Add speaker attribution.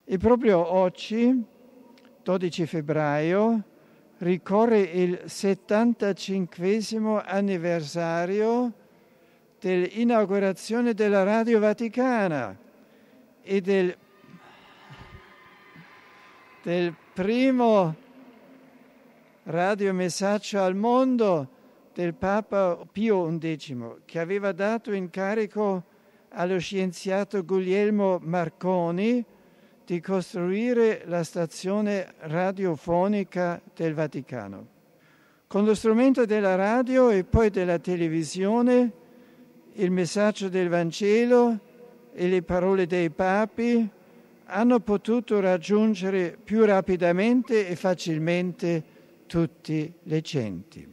Speaker 1: E proprio oggi, 12 febbraio, ricorre il 75° anniversario dell'inaugurazione della Radio Vaticana e del primo radiomessaggio al mondo del Papa Pio XI, che aveva dato incarico allo scienziato Guglielmo Marconi di costruire la stazione radiofonica del Vaticano. Con lo strumento della radio e poi della televisione, il messaggio del Vangelo e le parole dei papi hanno potuto raggiungere più rapidamente e facilmente tutti le genti.